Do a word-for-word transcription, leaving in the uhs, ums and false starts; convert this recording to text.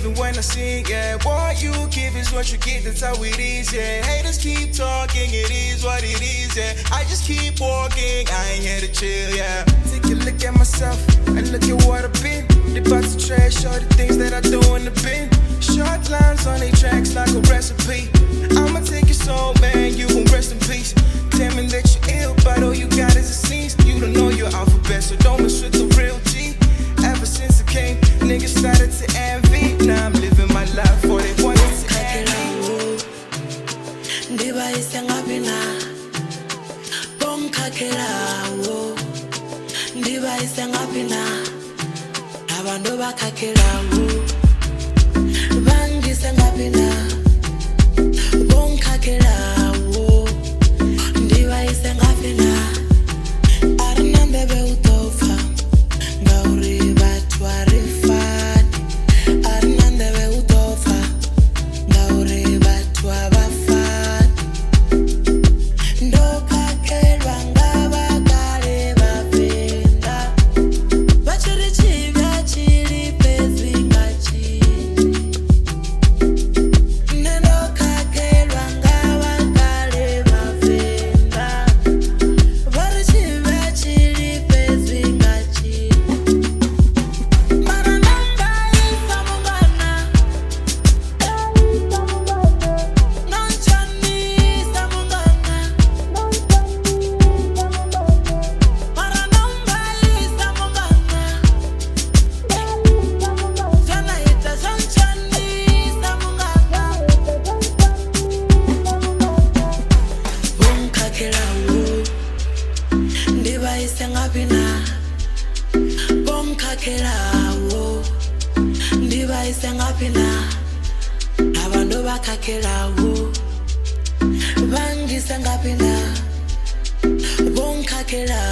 believe it when I sing, yeah. What you give is what you get, that's how it is, yeah. Haters keep talking, it is what it is, yeah. I just keep walking, I ain't here to chill, yeah. Take a look at myself and look at what I've been. They about to trash all the things that I do in the bin. Short lines on they tracks like a recipe. I'ma take your soul, man, you gon' rest in peace. Tell me that you're ill, but all you got is a sneeze. You don't know your alphabet, so don't mess with the real G. Ever since I came, niggas started to envy. Now I'm living my life for they wanted to envy. Ndiba isengabina bomkhakelawo. Ndiba isengabina abantu bakhakelawo. Bangisengabina bomkhakelawo. Ndiba isengabina arinandebe utofa. Ngauri bathu arifani arinandebe utofa. Ngauri bathu abafani ndokhakelwa ngabakale bapenda bachiri chibya chiri pezi ngachi ndokhakelwa ngabakale bapenda bari chibya chiri pezi ngachi mara namba isamungana nonchani samungana mara namba isamungana jana ita nonchani samungana bomkhakelawo ndiba isengabina bomkhakelawo ndiba isengabina abantu bakhakelawo bangisengabina bomkhakelawo